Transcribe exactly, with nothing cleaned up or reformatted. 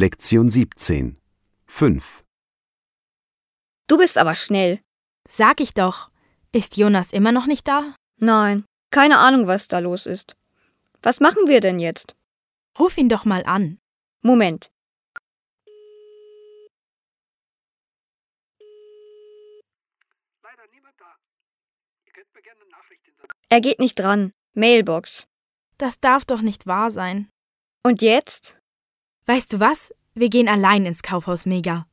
Lektion siebzehn. fünf. Du bist aber schnell. Sag ich doch. Ist Jonas immer noch nicht da? Nein, keine Ahnung, was da los ist. Was machen wir denn jetzt? Ruf ihn doch mal an. Moment. Leider niemand da. Ihr könnt mir gerne eine Nachricht hinterlassen. Er geht nicht dran. Mailbox. Das darf doch nicht wahr sein. Und jetzt? Weißt du was? Wir gehen allein ins Kaufhaus Mega.